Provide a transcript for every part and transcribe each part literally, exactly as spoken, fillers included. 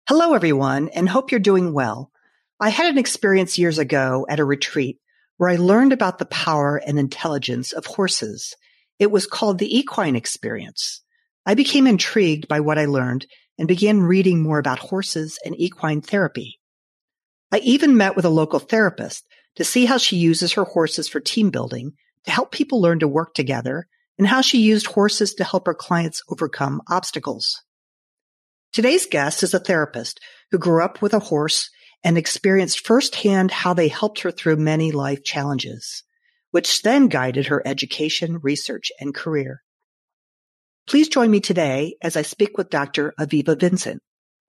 Hello, everyone, and hope you're doing well. I had an experience years ago at a retreat where I learned about the power and intelligence of horses. It was called the equine experience. I became intrigued by what I learned and began reading more about horses and equine therapy. I even met with a local therapist to see how she uses her horses for team building to help people learn to work together and how she used horses to help her clients overcome obstacles. Today's guest is a therapist who grew up with a horse and experienced firsthand how they helped her through many life challenges, which then guided her education, research, and career. Please join me today as I speak with Doctor Aviva Vincent.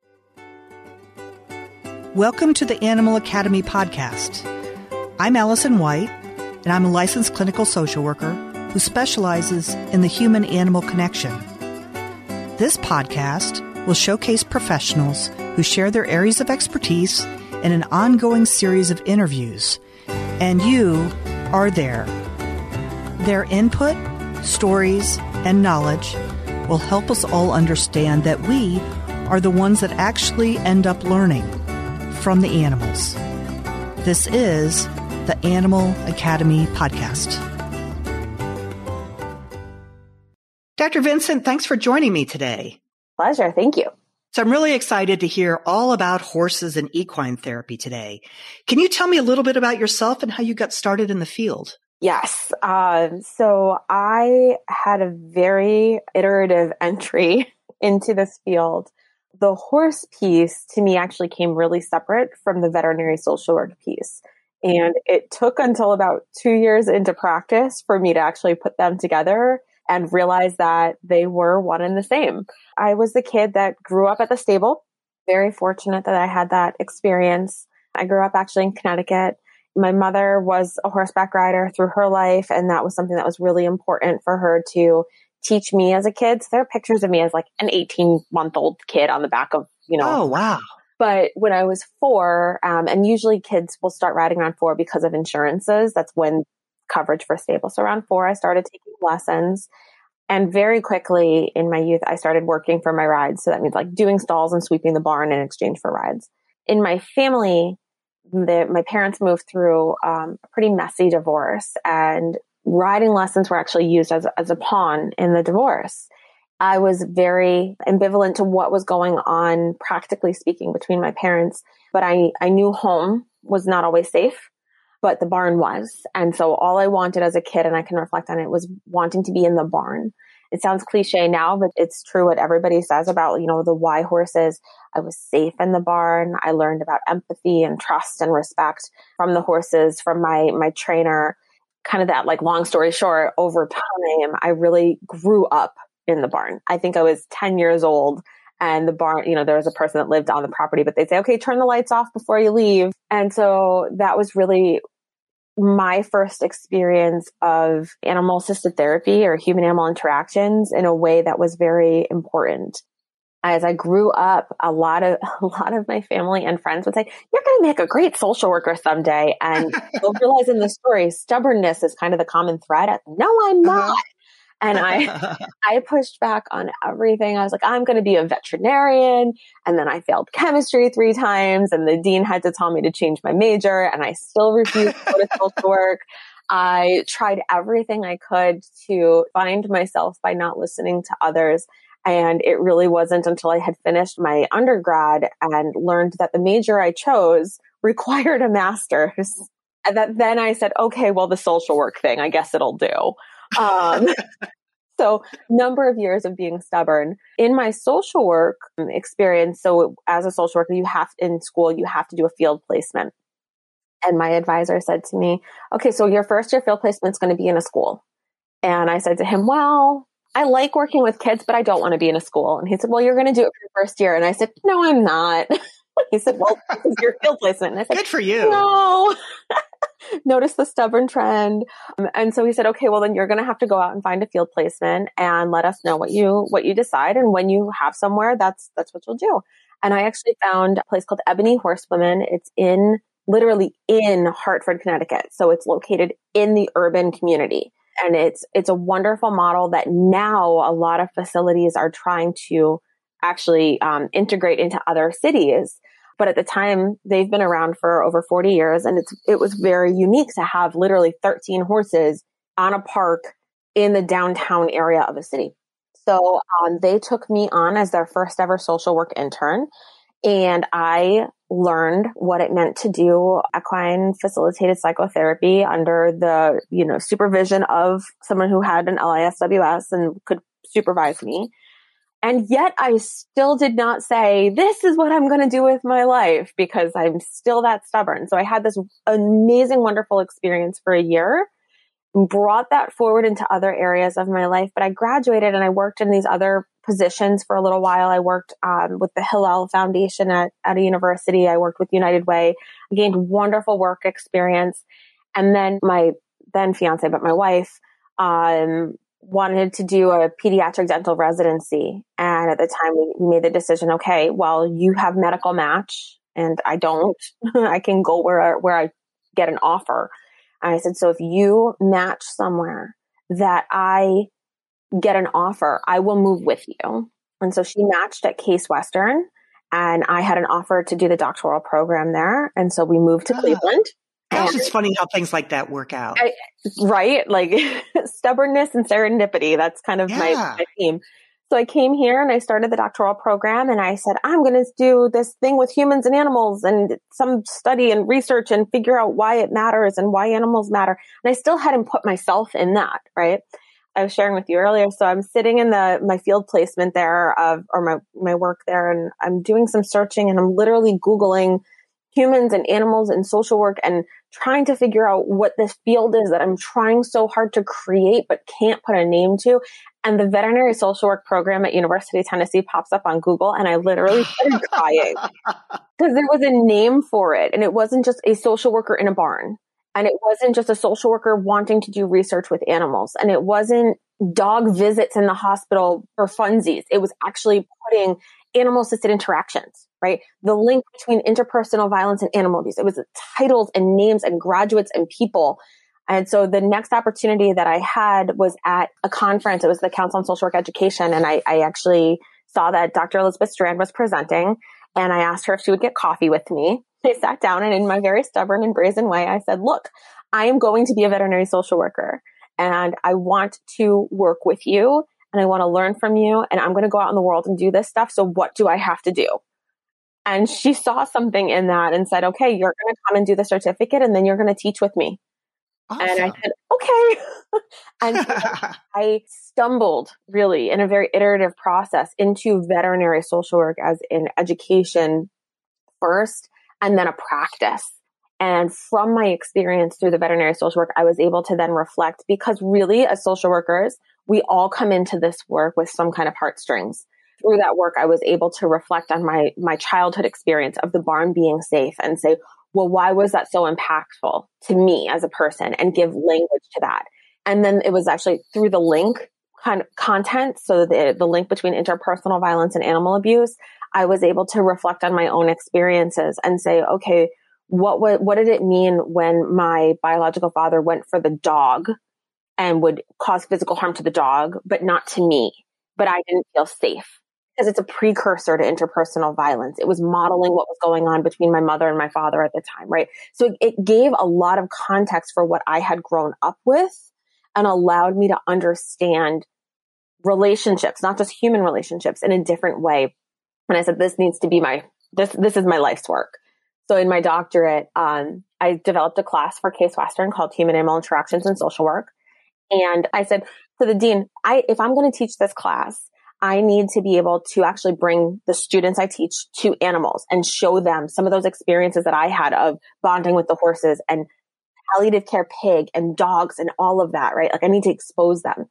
Welcome to the Animal Academy podcast. I'm Allison White, and I'm a licensed clinical social worker who specializes in the human-animal connection. This podcast will showcase professionals who share their areas of expertise in an ongoing series of interviews, and you are there. Their input, stories, and knowledge will help us all understand that we are the ones that actually end up learning from the animals. This is the Animal Academy podcast. Doctor Vincent, thanks for joining me today. Pleasure. Thank you. So I'm really excited to hear all about horses and equine therapy today. Can you tell me a little bit about yourself and how you got started in the field? Yes. Um, so I had a very iterative entry into this field. The horse piece to me actually came really separate from the veterinary social work piece. And it took until about two years into practice for me to actually put them together and realize that they were one and the same. I was the kid that grew up at the stable. Very fortunate that I had that experience. I grew up actually in Connecticut. My mother was a horseback rider through her life, and that was something that was really important for her to teach me as a kid. So there are pictures of me as like an eighteen-month-old kid on the back of, you know. Oh, wow. But when I was four, um, and usually kids will start riding around four because of insurances. That's when coverage for stable. So around four, I started taking lessons. And very quickly in my youth, I started working for my rides. So that means like doing stalls and sweeping the barn in exchange for rides. In my family, the, my parents moved through um, a pretty messy divorce, and riding lessons were actually used as, as a pawn in the divorce. I was very ambivalent to what was going on, practically speaking, between my parents, but I, I knew home was not always safe, but the barn was. And so all I wanted as a kid, and I can reflect on it, was wanting to be in the barn. It sounds cliche now, but it's true what everybody says about, you know, the why horses. I was safe in the barn. I learned about empathy and trust and respect from the horses, from my, my trainer. Kind of that, like, long story short, over time, I really grew up in the barn. I think I was ten years old, and the barn, you know, there was a person that lived on the property, but they'd say, okay, turn the lights off before you leave. And so that was really my first experience of animal assisted therapy or human animal interactions in a way that was very important. As I grew up, a lot of, a lot of my family and friends would say, you're going to make a great social worker someday. And you'll realize in the story, stubbornness is kind of the common thread. No, I'm not. Uh-huh. And I, I pushed back on everything. I was like, I'm going to be a veterinarian. And then I failed chemistry three times. And the dean had to tell me to change my major. And I still refused to go to social work. I tried everything I could to find myself by not listening to others. And it really wasn't until I had finished my undergrad and learned that the major I chose required a master's. And that then I said, okay, well, the social work thing, I guess it'll do. Um, so number of years of being stubborn in my social work experience. So as a social worker, you have in school, you have to do a field placement. And my advisor said to me, okay, so your first year field placement is going to be in a school. And I said to him, well, I like working with kids, but I don't want to be in a school. And he said, well, you're going to do it for your first year. And I said, no, I'm not. He said, well, this is your field placement. And I said, good for you. No. Notice the stubborn trend. Um, and so he said, okay, well, then you're going to have to go out and find a field placement and let us know what you, what you decide. And when you have somewhere, that's, that's what you'll do. And I actually found a place called Ebony Horsewomen. It's in, literally in Hartford, Connecticut. So it's located in the urban community. And it's, it's a wonderful model that now a lot of facilities are trying to actually um, integrate into other cities. But at the time, they've been around for over forty years, and it's it was very unique to have literally thirteen horses on a park in the downtown area of a city. So um, they took me on as their first ever social work intern, and I learned what it meant to do equine facilitated psychotherapy under the, you know, supervision of someone who had an L I S W S and could supervise me. And yet I still did not say, this is what I'm going to do with my life, because I'm still that stubborn. So I had this amazing, wonderful experience for a year, brought that forward into other areas of my life. But I graduated and I worked in these other positions for a little while. I worked um, with the Hillel Foundation at, at a university. I worked with United Way. I gained wonderful work experience. And then my then fiance, but my wife, um, wanted to do a pediatric dental residency. And at the time we, we made the decision, okay, well, you have medical match and I don't. I can go where, where I get an offer. And I said, so if you match somewhere that I get an offer, I will move with you. And so she matched at Case Western, and I had an offer to do the doctoral program there. And so we moved to Cleveland. Gosh, it's funny how things like that work out. I, right? Like stubbornness and serendipity. That's kind of yeah. my, my theme. So I came here and I started the doctoral program, and I said, I'm going to do this thing with humans and animals and some study and research and figure out why it matters and why animals matter. And I still hadn't put myself in that, right? I was sharing with you earlier. So I'm sitting in the, my field placement there of, or my, my work there, and I'm doing some searching, and I'm literally Googling humans and animals and social work and trying to figure out what this field is that I'm trying so hard to create, but can't put a name to. And the veterinary social work program at University of Tennessee pops up on Google, and I literally started crying because there was a name for it. And it wasn't just a social worker in a barn. And it wasn't just a social worker wanting to do research with animals. And it wasn't dog visits in the hospital for funsies. It was actually putting animal-assisted interactions, right? The link between interpersonal violence and animal abuse. It was titles and names and graduates and people. And so the next opportunity that I had was at a conference. It was the Council on Social Work Education. And I, I actually saw that Doctor Elizabeth Strand was presenting, and I asked her if she would get coffee with me. I sat down, and in my very stubborn and brazen way, I said, look, I am going to be a veterinary social worker, and I want to work with you, and I want to learn from you, and I'm going to go out in the world and do this stuff. So what do I have to do? And she saw something in that and said, okay, you're going to come and do the certificate, and then you're going to teach with me. Awesome. And I said, okay. And so I stumbled really in a very iterative process into veterinary social work as in education first, and then a practice. And from my experience through the veterinary social work, I was able to then reflect, because really as social workers, we all come into this work with some kind of heartstrings. Through that work, I was able to reflect on my, my childhood experience of the barn being safe and say, well, why was that so impactful to me as a person, and give language to that. And then it was actually through the link kind of content. So the, the link between interpersonal violence and animal abuse, I was able to reflect on my own experiences and say, okay, what, what, what did it mean when my biological father went for the dog and would cause physical harm to the dog, but not to me, but I didn't feel safe? Because it's a precursor to interpersonal violence. It was modeling what was going on between my mother and my father at the time, right? So it, it gave a lot of context for what I had grown up with, and allowed me to understand relationships, not just human relationships, in a different way. And I said, this needs to be my, this, this is my life's work. So in my doctorate, um, I developed a class for Case Western called Human Animal Interactions in Social Work. And I said to the dean, I, if I'm going to teach this class, I need to be able to actually bring the students I teach to animals and show them some of those experiences that I had of bonding with the horses and palliative care pig and dogs and all of that, right? Like I need to expose them.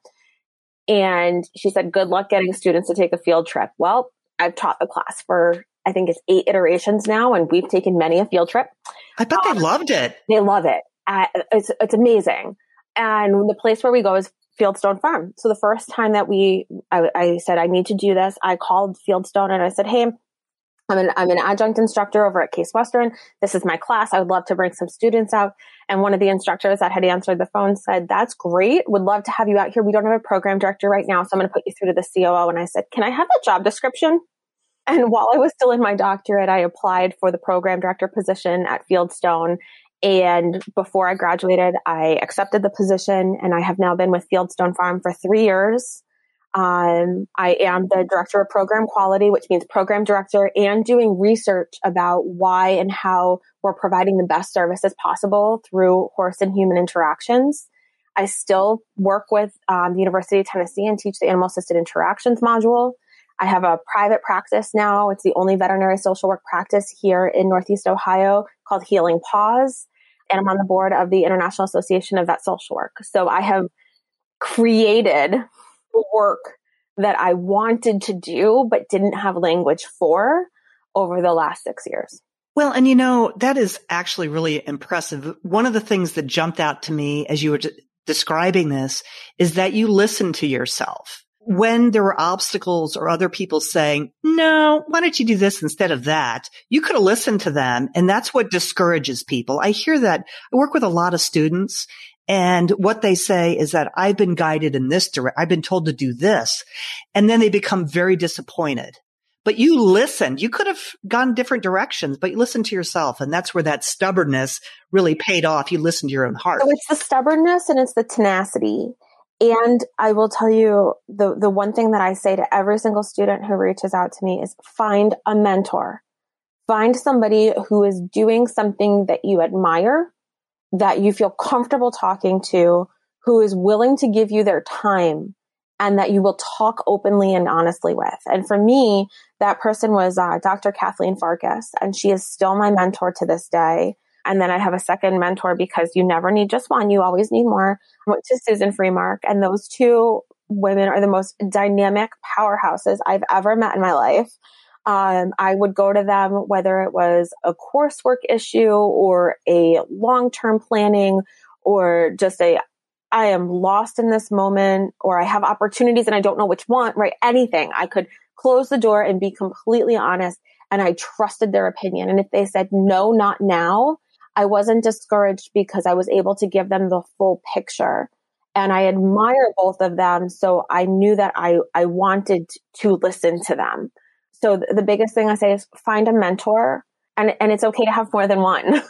And she said, good luck getting students to take a field trip. Well, I've taught the class for, I think it's eight iterations now, and we've taken many a field trip. I bet um, they loved it. They love it. Uh, it's, it's amazing. And the place where we go is Fieldstone Farm. So the first time that we, I, I said, I need to do this, I called Fieldstone and I said, hey, I'm an, I'm an adjunct instructor over at Case Western. This is my class. I would love to bring some students out. And one of the instructors that had answered the phone said, that's great. Would love to have you out here. We don't have a program director right now, so I'm going to put you through to the C O O. And I said, can I have a job description? And while I was still in my doctorate, I applied for the program director position at Fieldstone. And before I graduated, I accepted the position, and I have now been with Fieldstone Farm for three years. Um, I am the director of program quality, which means program director, and doing research about why and how we're providing the best services possible through horse and human interactions. I still work with um, the University of Tennessee and teach the animal assisted interactions module. I have a private practice now. It's the only veterinary social work practice here in Northeast Ohio called Healing Paws. And I'm on the board of the International Association of Vet Social Work. So I have created work that I wanted to do, but didn't have language for over the last six years. Well, and you know, that is actually really impressive. One of the things that jumped out to me as you were d- describing this is that you listened to yourself. When there were obstacles or other people saying, no, why don't you do this instead of that? You could have listened to them. And that's what discourages people. I hear that. I work with a lot of students, and what they say is that I've been guided in this direction. I've been told to do this. And then they become very disappointed. But you listened. You could have gone different directions, but you listened to yourself. And that's where that stubbornness really paid off. You listened to your own heart. So it's the stubbornness and it's the tenacity. And I will tell you, the, the one thing that I say to every single student who reaches out to me is find a mentor. Find somebody who is doing something that you admire, that you feel comfortable talking to, who is willing to give you their time, and that you will talk openly and honestly with. And for me, that person was uh, Doctor Kathleen Farkas, and she is still my mentor to this day. And then I have a second mentor, because you never need just one. You always need more. I went to Susan Freemark, and those two women are the most dynamic powerhouses I've ever met in my life. Um, I would go to them, whether it was a coursework issue or a long-term planning or just a, I am lost in this moment, or I have opportunities and I don't know which one, right? Anything. I could close the door and be completely honest, and I trusted their opinion. And if they said, no, not now, I wasn't discouraged, because I was able to give them the full picture. And I admire both of them. So I knew that I, I wanted to listen to them. So th- the biggest thing I say is find a mentor, and, and it's okay to have more than one.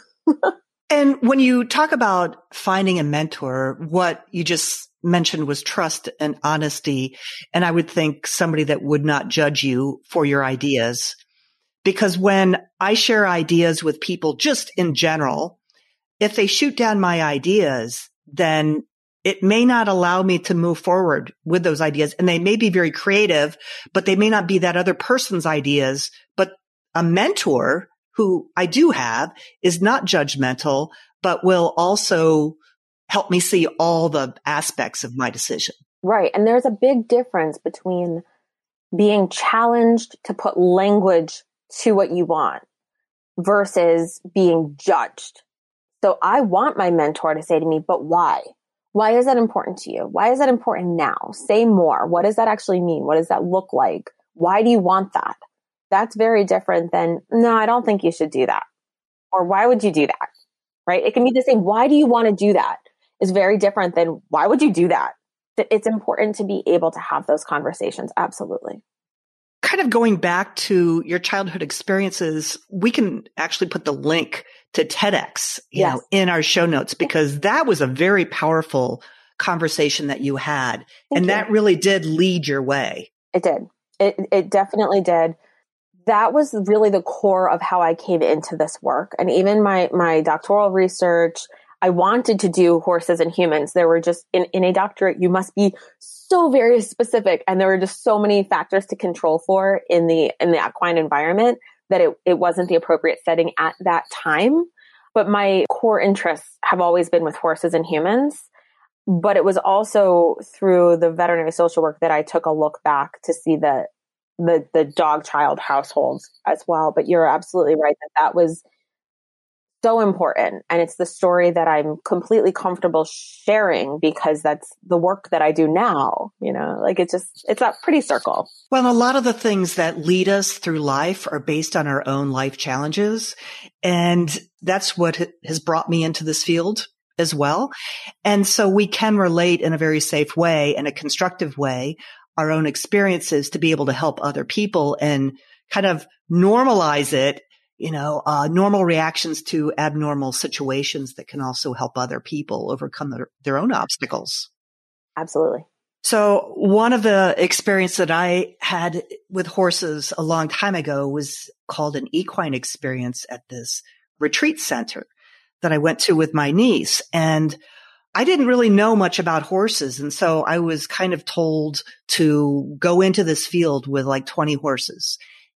And when you talk about finding a mentor, what you just mentioned was trust and honesty. And I would think somebody that would not judge you for your ideas. Because when I share ideas with people just in general, if they shoot down my ideas, then it may not allow me to move forward with those ideas. And they may be very creative, but they may not be that other person's ideas. But a mentor who I do have is not judgmental, but will also help me see all the aspects of my decision. Right. And there's a big difference between being challenged to put language to what you want versus being judged. So I want my mentor to say to me, but why? Why is that important to you? Why is that important now? Say more. What does that actually mean? What does that look like? Why do you want that? That's very different than, no, I don't think you should do that. Or why would you do that? Right? It can be the same. Why do you want to do that? Is very different than why would you do that? It's important to be able to have those conversations. Absolutely. Kind of going back to your childhood experiences, we can actually put the link to TEDx, you yes. know, in our show notes, because that was a very powerful conversation that you had. Thank and you. That really did lead your way. It did. It, it definitely did. That was really the core of how I came into this work. And even my, my doctoral research, I wanted to do horses and humans. There were just in, in a doctorate, you must be so very specific. And there were just so many factors to control for in the, in the equine environment that it, it wasn't the appropriate setting at that time. But my core interests have always been with horses and humans. But it was also through the veterinary social work that I took a look back to see the, the, the dog child households as well. But you're absolutely right that that was so important. And it's the story that I'm completely comfortable sharing, because that's the work that I do now. You know, like it's just, it's that pretty circle. Well, a lot of the things that lead us through life are based on our own life challenges. And that's what has brought me into this field as well. And so we can relate in a very safe way, in a constructive way, our own experiences to be able to help other people and kind of normalize it, you know, uh, normal reactions to abnormal situations that can also help other people overcome their, their own obstacles. Absolutely. So one of the experience that I had with horses a long time ago was called an equine experience at this retreat center that I went to with my niece. And I didn't really know much about horses. And so I was kind of told to go into this field with like twenty horses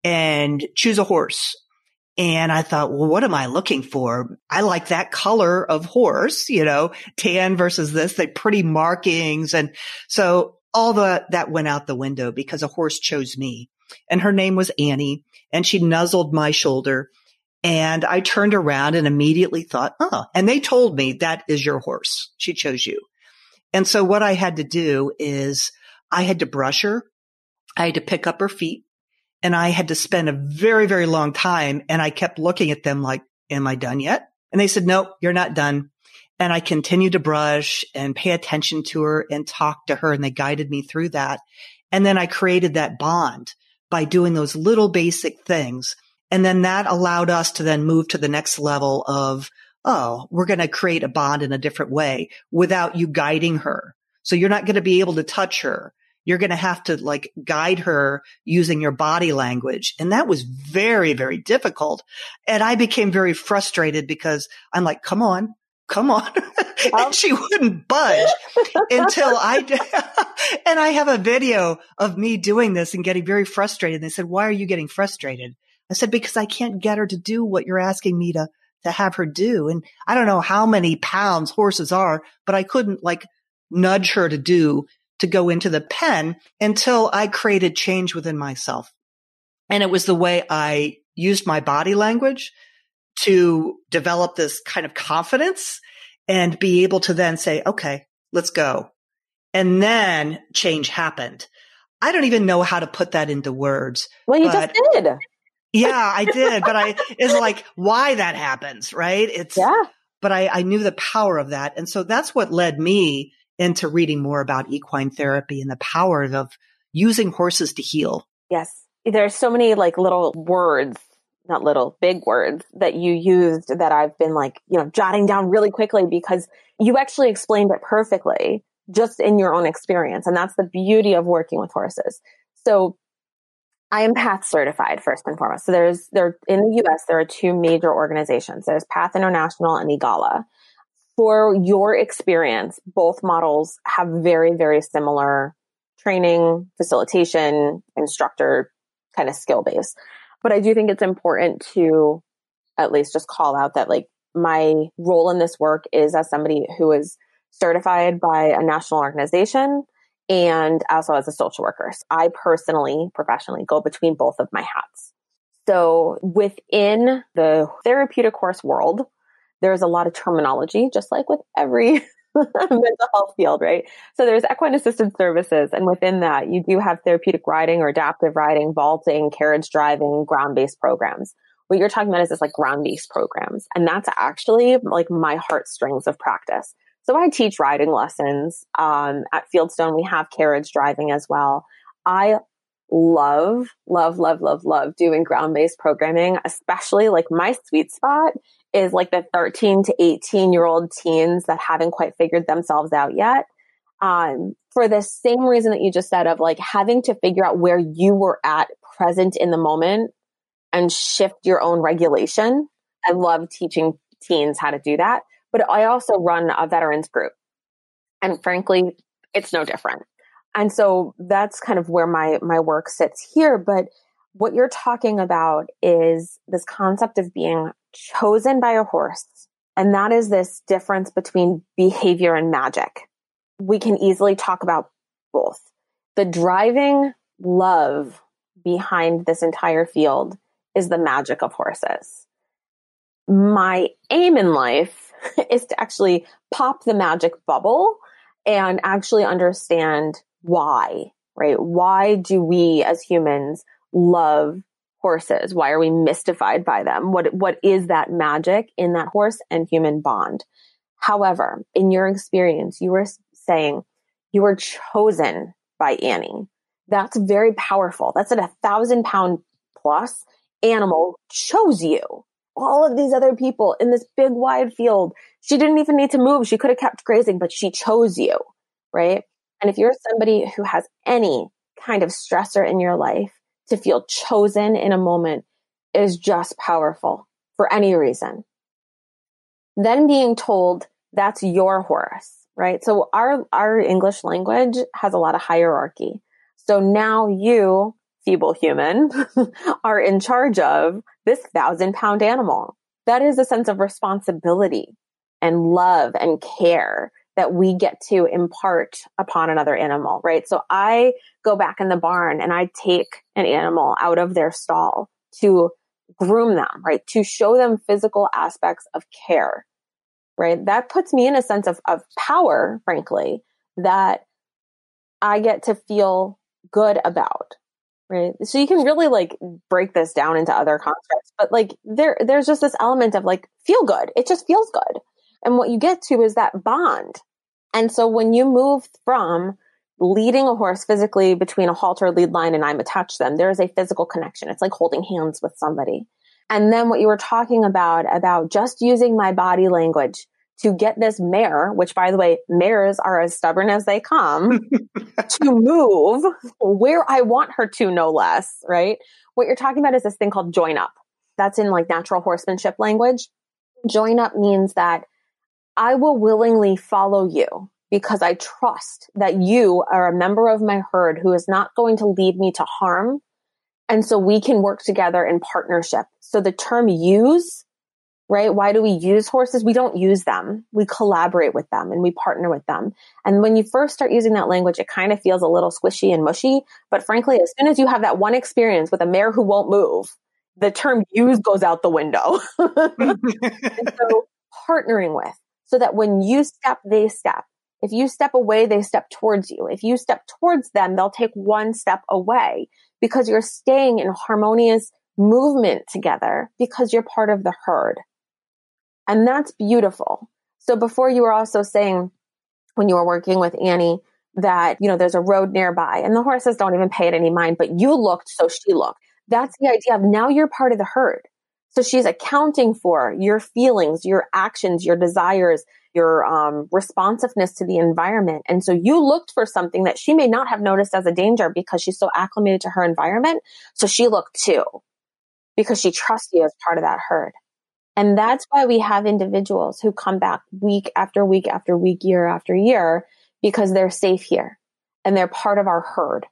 and choose a horse. And I thought, well, what am I looking for? I like that color of horse, you know, tan versus this, they pretty markings. And so all the, that went out the window because a horse chose me, and her name was Annie, and she nuzzled my shoulder, and I turned around and immediately thought, oh, and they told me that is your horse. She chose you. And so what I had to do is I had to brush her. I had to pick up her feet. And I had to spend a very, very long time. And I kept looking at them like, am I done yet? And they said, nope, you're not done. And I continued to brush and pay attention to her and talk to her. And they guided me through that. And then I created that bond by doing those little basic things. And then that allowed us to then move to the next level of, oh, we're going to create a bond in a different way without you guiding her. So you're not going to be able to touch her. You're going to have to like guide her using your body language. And that was very, very difficult. And I became very frustrated because I'm like, come on, come on. And she wouldn't budge until I, and I have a video of me doing this and getting very frustrated. And they said, why are you getting frustrated? I said, because I can't get her to do what you're asking me to, to have her do. And I don't know how many pounds horses are, but I couldn't like nudge her to do to go into the pen until I created change within myself. And it was the way I used my body language to develop this kind of confidence and be able to then say, okay, let's go. And then change happened. I don't even know how to put that into words. Well, you just did. Yeah, I did. But I, it's like why that happens, right? It's, yeah. But I, I knew the power of that. And so that's what led me into reading more about equine therapy and the power of using horses to heal. Yes. There's so many like little words, not little, big words that you used that I've been like, you know, jotting down really quickly because you actually explained it perfectly just in your own experience. And that's the beauty of working with horses. So I am PATH certified first and foremost. So there's, there in the U S, there are two major organizations. There's PATH International and EAGALA. For your experience, both models have very, very similar training, facilitation, instructor kind of skill base. But I do think it's important to at least just call out that like my role in this work is as somebody who is certified by a national organization and also as a social worker. So I personally, professionally go between both of my hats. So within the therapeutic horse world, there's a lot of terminology, just like with every mental health field, right? So there's equine assisted services. And within that, you do have therapeutic riding or adaptive riding, vaulting, carriage driving, ground-based programs. What you're talking about is this like ground-based programs. And that's actually like my heartstrings of practice. So I teach riding lessons. Um, at Fieldstone, we have carriage driving as well. I love, love, love, love, love doing ground-based programming, especially like my sweet spot is like the thirteen to eighteen year old teens that haven't quite figured themselves out yet. Um, for the same reason that you just said of like having to figure out where you were at present in the moment and shift your own regulation. I love teaching teens how to do that, but I also run a veterans group and frankly, it's no different. And so that's kind of where my, my work sits here. But what you're talking about is this concept of being chosen by a horse. And that is this difference between behavior and magic. We can easily talk about both. The driving love behind this entire field is the magic of horses. My aim in life is to actually pop the magic bubble and actually understand why, right? Why do we as humans love horses? Why are we mystified by them? What what is that magic in that horse and human bond? However, in your experience, you were saying you were chosen by Annie. That's very powerful. That's at a thousand pound plus animal chose you. All of these other people in this big wide field, she didn't even need to move. She could have kept grazing, but she chose you, right? And if you're somebody who has any kind of stressor in your life, to feel chosen in a moment is just powerful for any reason. Then being told that's your horse, right? So our, our English language has a lot of hierarchy. So now you, feeble human, are in charge of this thousand pound animal. That is a sense of responsibility and love and care that we get to impart upon another animal, right? So I go back in the barn and I take an animal out of their stall to groom them, right? To show them physical aspects of care, right? That puts me in a sense of, of power, frankly, that I get to feel good about, right? So you can really like break this down into other constructs, but like there, there's just this element of like feel good. It just feels good. And what you get to is that bond. And so when you move from leading a horse physically between a halter, lead line, and I'm attached to them, there is a physical connection. It's like holding hands with somebody. And then what you were talking about, about just using my body language to get this mare, which by the way, mares are as stubborn as they come, to move where I want her to, no less, right? What you're talking about is this thing called join up. That's in like natural horsemanship language. Join up means that I will willingly follow you because I trust that you are a member of my herd who is not going to lead me to harm. And so we can work together in partnership. So the term use, right? Why do we use horses? We don't use them. We collaborate with them and we partner with them. And when you first start using that language, it kind of feels a little squishy and mushy. But frankly, as soon as you have that one experience with a mare who won't move, the term use goes out the window. And so partnering with, so that when you step, they step. If you step away, they step towards you. If you step towards them, they'll take one step away because you're staying in harmonious movement together because you're part of the herd. And that's beautiful. So before you were also saying when you were working with Annie that, you know, there's a road nearby and the horses don't even pay it any mind, but you looked, so she looked. That's the idea of now you're part of the herd. So she's accounting for your feelings, your actions, your desires, your um, responsiveness to the environment. And so you looked for something that she may not have noticed as a danger because she's so acclimated to her environment. So she looked too, because she trusts you as part of that herd. And that's why we have individuals who come back week after week after week, year after year, because they're safe here and they're part of our herd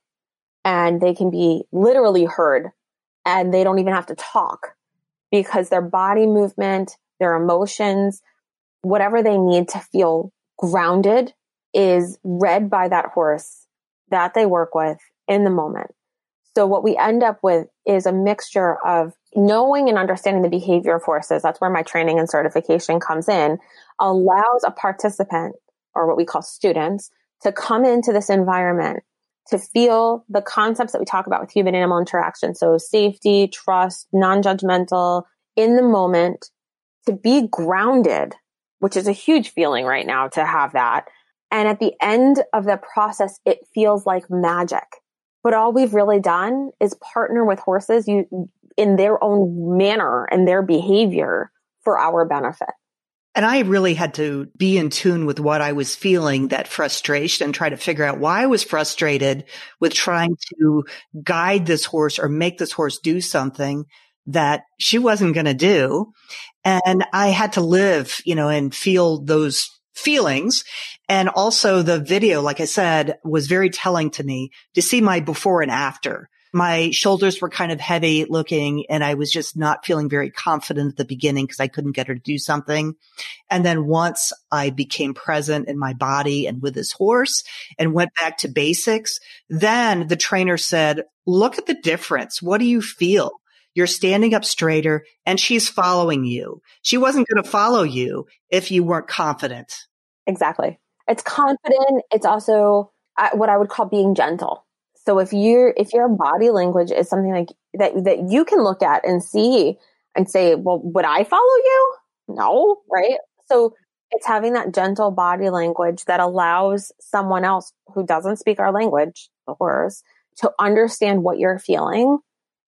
and they can be literally heard and they don't even have to talk. Because their body movement, their emotions, whatever they need to feel grounded is read by that horse that they work with in the moment. So what we end up with is a mixture of knowing and understanding the behavior of horses. That's where my training and certification comes in, allows a participant, or what we call students, to come into this environment to feel the concepts that we talk about with human animal interaction. So safety, trust, non-judgmental, in the moment, to be grounded, which is a huge feeling right now to have that. And at the end of the process, it feels like magic. But all we've really done is partner with horses you, in their own manner and their behavior for our benefit. And I really had to be in tune with what I was feeling, that frustration, and try to figure out why I was frustrated with trying to guide this horse or make this horse do something that she wasn't going to do. And I had to live, you know, and feel those feelings. And also the video, like I said, was very telling to me to see my before and after. My shoulders were kind of heavy looking and I was just not feeling very confident at the beginning because I couldn't get her to do something. And then once I became present in my body and with this horse and went back to basics, then the trainer said, look at the difference. What do you feel? You're standing up straighter and she's following you. She wasn't going to follow you if you weren't confident. Exactly. It's confident. It's also uh, what I would call being gentle. So if you're, if your body language is something like that, that you can look at and see and say, well, would I follow you? No. Right. So it's having that gentle body language that allows someone else who doesn't speak our language, the horse, to understand what you're feeling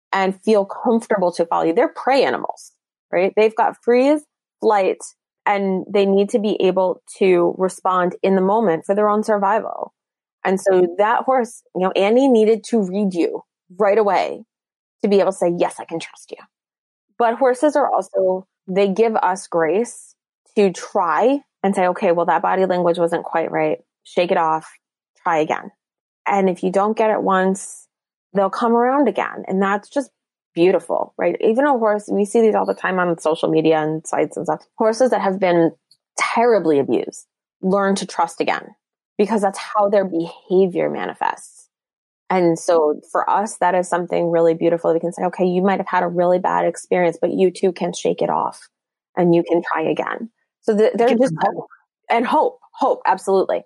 and feel comfortable to follow you. They're prey animals, right? They've got freeze, flight, and they need to be able to respond in the moment for their own survival. And so that horse, you know, Annie needed to read you right away to be able to say, yes, I can trust you. But horses are also, they give us grace to try and say, okay, well, that body language wasn't quite right. Shake it off, try again. And if you don't get it once, they'll come around again. And that's just beautiful, right? Even a horse, we see these all the time on social media and sites and stuff. Horses that have been terribly abused learn to trust again because that's how their behavior manifests. And so for us, that is something really beautiful. We can say, okay, you might have had a really bad experience, but you too can shake it off and you can try again. So th- there's just hope and hope, hope. Absolutely.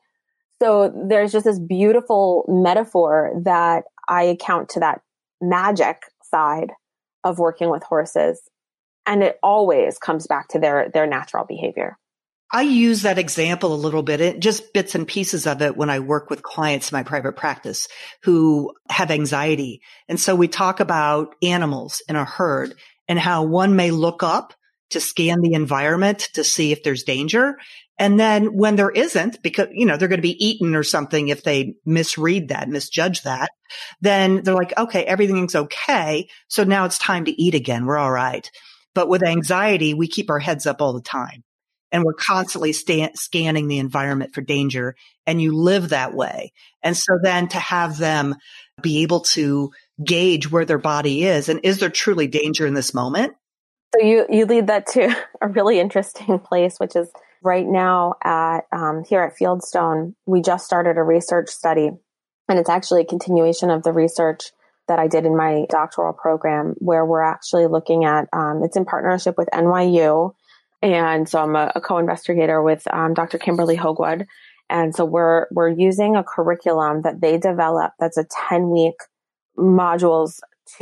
So there's just this beautiful metaphor that I account to that magic side of working with horses. And it always comes back to their, their natural behavior. I use that example a little bit, it, just bits and pieces of it when I work with clients in my private practice who have anxiety. And so we talk about animals in a herd and how one may look up to scan the environment to see if there's danger. And then when there isn't, because, you know, they're going to be eaten or something if they misread that, misjudge that, then they're like, okay, everything's okay. So now it's time to eat again. We're all right. But with anxiety, we keep our heads up all the time. And we're constantly sta- scanning the environment for danger, and you live that way. And so then to have them be able to gauge where their body is and is there truly danger in this moment? So you, you lead that to a really interesting place, which is right now at um, here at Fieldstone, we just started a research study, and it's actually a continuation of the research that I did in my doctoral program, where we're actually looking at, um, it's in partnership with N Y U. And so I'm a, a co-investigator with um, Doctor Kimberly Hoagwood. And so we're we're using a curriculum that they developed that's a ten-week modules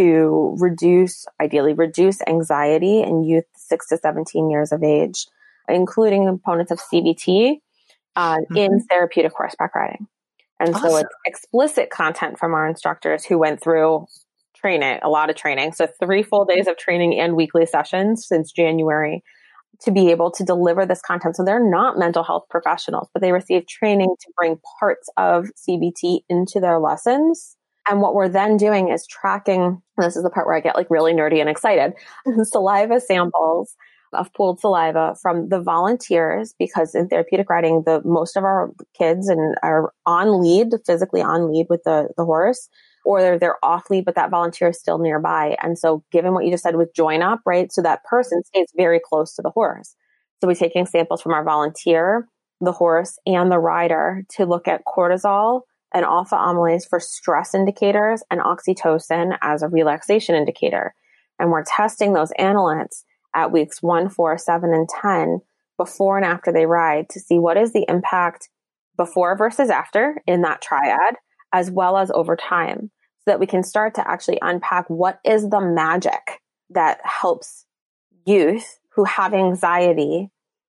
to reduce, ideally reduce anxiety in youth six to seventeen years of age, including components of C B T uh, mm-hmm. in therapeutic horseback riding. And awesome. So it's explicit content from our instructors who went through training, a lot of training. So three full days of training and weekly sessions since January, to be able to deliver this content. So they're not mental health professionals, but they receive training to bring parts of C B T into their lessons. And what we're then doing is tracking, this is the part where I get like really nerdy and excited, saliva samples of pooled saliva from the volunteers, because in therapeutic riding, the most of our kids and are on lead, physically on lead with the, the horse, or they're, they're off lead, but that volunteer is still nearby. And so given what you just said with join up, right? So that person stays very close to the horse. So we're taking samples from our volunteer, the horse, and the rider to look at cortisol and alpha amylase for stress indicators and oxytocin as a relaxation indicator. And we're testing those analytes at weeks one, four, seven, and ten before and after they ride to see what is the impact before versus after in that triad, as well as over time, so that we can start to actually unpack what is the magic that helps youth who have anxiety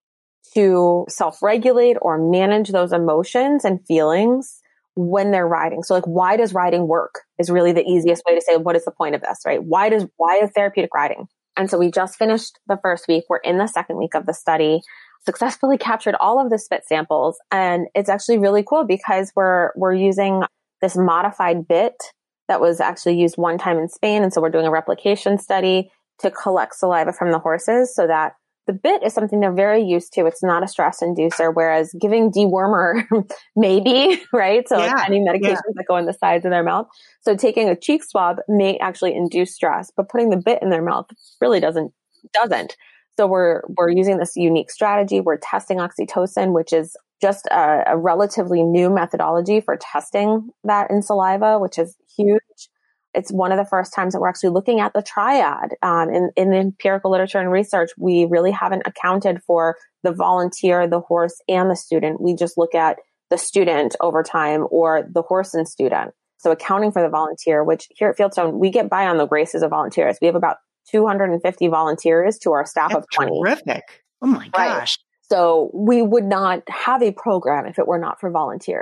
to self-regulate or manage those emotions and feelings when they're riding. So like, why does riding work is really the easiest way to say, what is the point of this, right? Why does, why is therapeutic riding? And so we just finished the first week. We're in the second week of the study, successfully captured all of the spit samples. And it's actually really cool because we're, we're using this modified bit that was actually used one time in Spain. And so we're doing a replication study to collect saliva from the horses so that the bit is something they're very used to. It's not a stress inducer, whereas giving dewormer, maybe, right? So yeah, like any medications yeah. that go in the sides of their mouth. So taking a cheek swab may actually induce stress, but putting the bit in their mouth really doesn't, doesn't. So we're, we're using this unique strategy. We're testing oxytocin, which is just a, a relatively new methodology for testing that in saliva, which is huge. It's one of the first times that we're actually looking at the triad. Um, in, in the empirical literature and research, we really haven't accounted for the volunteer, the horse, and the student. We just look at the student over time or the horse and student. So accounting for the volunteer, which here at Fieldstone, we get by on the graces of volunteers. We have about two hundred fifty volunteers to our staff That's of twenty. Terrific. Oh my gosh. Right. So we would not have a program if it were not for volunteers.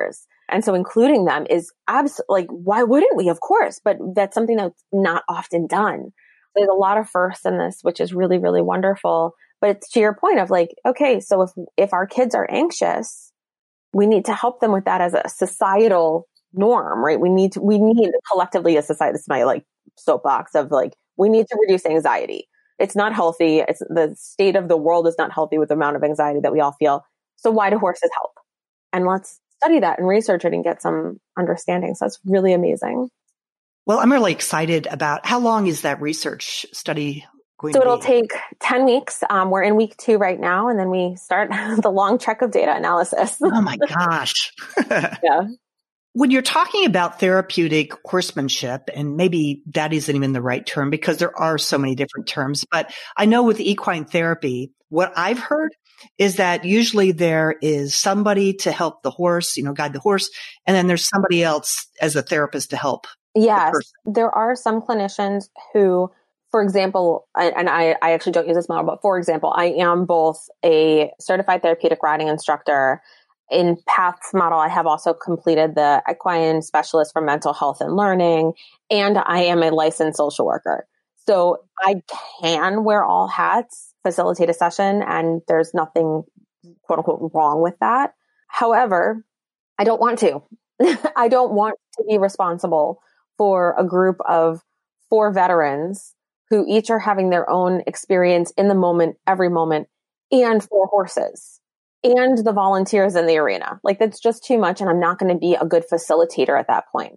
And so including them is absolutely, like, why wouldn't we? Of course, but that's something that's not often done. There's a lot of firsts in this, which is really, really wonderful. But it's to your point of like, okay, so if, if our kids are anxious, we need to help them with that as a societal norm, right? We need to, we need collectively as society, this is my like soapbox of like, we need to reduce anxiety. It's not healthy. It's the state of the world is not healthy with the amount of anxiety that we all feel. So why do horses help? And let's study that and research it and get some understanding. So that's really amazing. Well, I'm really excited about how long is that research study going so to be? So it'll take ten weeks. Um, we're in week two right now, and then we start the long trek of data analysis. Oh my gosh. Yeah. When you're talking about therapeutic horsemanship, and maybe that isn't even the right term because there are so many different terms, but I know with equine therapy, what I've heard is that usually there is somebody to help the horse, you know, guide the horse, and then there's somebody else as a therapist to help. Yes, the there are some clinicians who, for example, and I, I actually don't use this model, but for example, I am both a certified therapeutic riding instructor. In PATH's model, I have also completed the equine specialist for mental health and learning, and I am a licensed social worker. So I can wear all hats, facilitate a session, and there's nothing quote unquote wrong with that. However, I don't want to. I don't want to be responsible for a group of four veterans who each are having their own experience in the moment, every moment, and four horses. And the volunteers in the arena. Like that's just too much. And I'm not going to be a good facilitator at that point.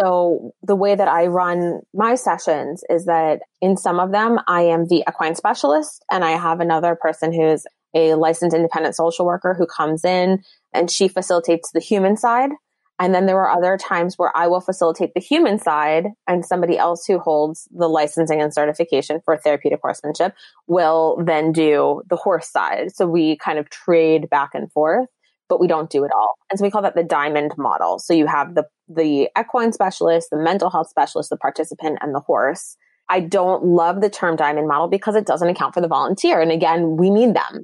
So the way that I run my sessions is that in some of them, I am the equine specialist and I have another person who's a licensed independent social worker who comes in and she facilitates the human side. And then there are other times where I will facilitate the human side and somebody else who holds the licensing and certification for therapeutic horsemanship will then do the horse side. So we kind of trade back and forth, but we don't do it all. And so we call that the diamond model. So you have the, the equine specialist, the mental health specialist, the participant, and the horse. I don't love the term diamond model because it doesn't account for the volunteer. And again, we need them.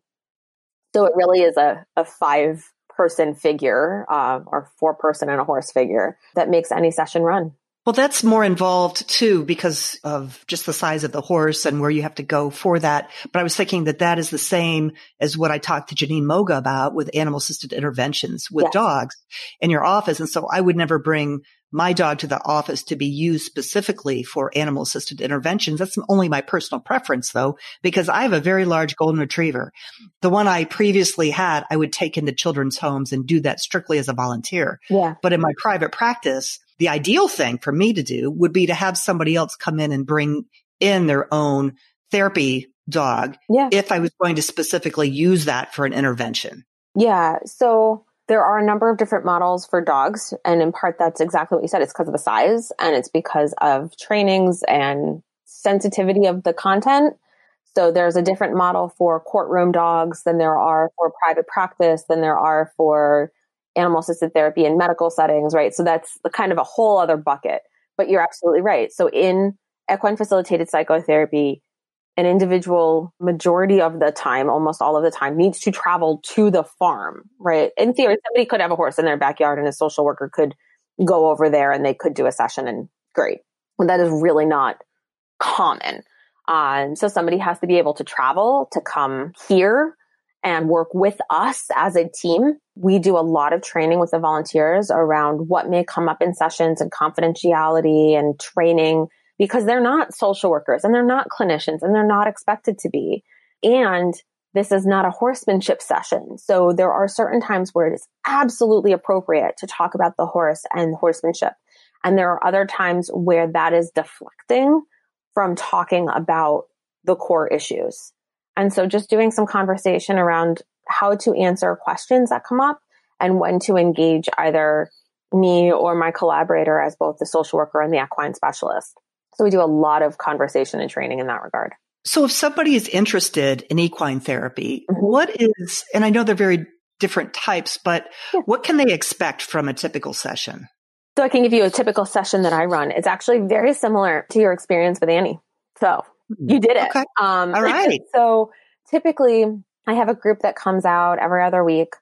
So it really is a, a five person figure uh, or four person and a horse figure that makes any session run. Well, that's more involved too because of just the size of the horse and where you have to go for that. But I was thinking that that is the same as what I talked to Janine Moga about with animal assisted interventions with yes. dogs in your office. And so I would never bring my dog to the office to be used specifically for animal assisted interventions. That's only my personal preference though, because I have a very large golden retriever. The one I previously had, I would take into children's homes and do that strictly as a volunteer. Yeah. But in my private practice, the ideal thing for me to do would be to have somebody else come in and bring in their own therapy dog. Yeah. If I was going to specifically use that for an intervention. Yeah. So there are a number of different models for dogs. And in part, that's exactly what you said. It's because of the size and it's because of trainings and sensitivity of the content. So there's a different model for courtroom dogs than there are for private practice, than there are for animal assisted therapy in medical settings, right? So that's kind of a whole other bucket, but you're absolutely right. So in equine facilitated psychotherapy, an individual majority of the time, almost all of the time, needs to travel to the farm, right? In theory, somebody could have a horse in their backyard and a social worker could go over there and they could do a session and great. But that is really not common. Um, so somebody has to be able to travel to come here and work with us as a team. We do a lot of training with the volunteers around what may come up in sessions and confidentiality and training, because they're not social workers and they're not clinicians and they're not expected to be. And this is not a horsemanship session. So there are certain times where it is absolutely appropriate to talk about the horse and horsemanship. And there are other times where that is deflecting from talking about the core issues. And so just doing some conversation around how to answer questions that come up and when to engage either me or my collaborator as both the social worker and the equine specialist. So we do a lot of conversation and training in that regard. So if somebody is interested in equine therapy, mm-hmm. what is, and I know they're very different types, but yeah. what can they expect from a typical session? So I can give you a typical session that I run. It's actually very similar to your experience with Annie. So you did it. Okay. Um, All right. So typically I have a group that comes out every other week.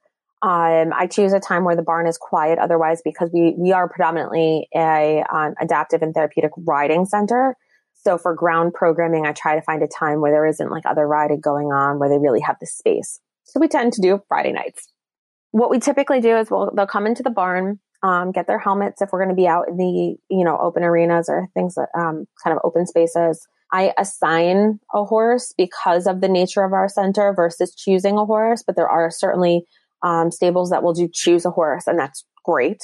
Um, I choose a time where the barn is quiet otherwise, because we, we are predominantly a um, adaptive and therapeutic riding center. So for ground programming, I try to find a time where there isn't like other riding going on, where they really have the space. So we tend to do Friday nights. What we typically do is we'll, they'll come into the barn, um, get their helmets if we're going to be out in the, you know, open arenas or things that, um, kind of open spaces. I assign a horse because of the nature of our center versus choosing a horse, but there are certainly um, stables that will do choose a horse, and that's great.